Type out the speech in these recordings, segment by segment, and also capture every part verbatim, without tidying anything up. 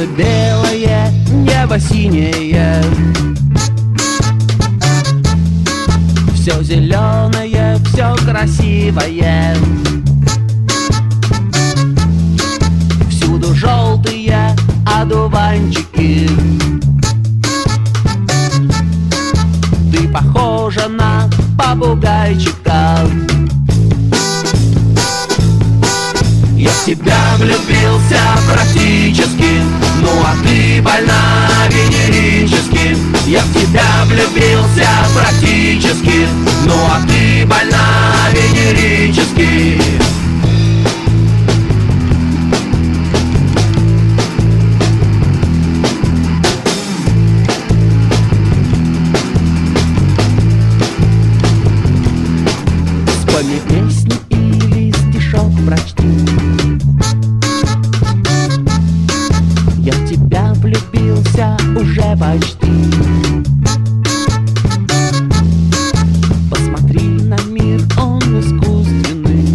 Солнце белое, небо синее, все зеленое, все красивое. Всюду желтые одуванчики. Ты похожа на попугайчика. Я в тебя влюбился практически, ну а ты больна венерически. Я в тебя влюбился практически, ну а ты больна венерически. Спой песни или стишок прочти. Я в тебя влюбился уже почти. Посмотри на мир, он искусственный.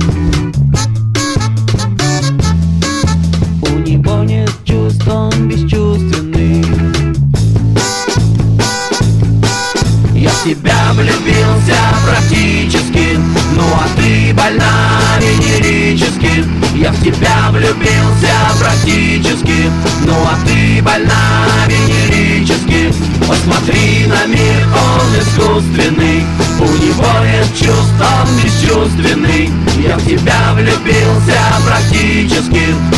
У него нет чувств, он бесчувственный. Я в тебя влюбился практически, ну а ты больна венерически. Я в тебя влюбился практически, ну а ты больна венерически. Посмотри на мир, он искусственный. У него нет чувств, он бесчувственный. Я в тебя влюбился практически,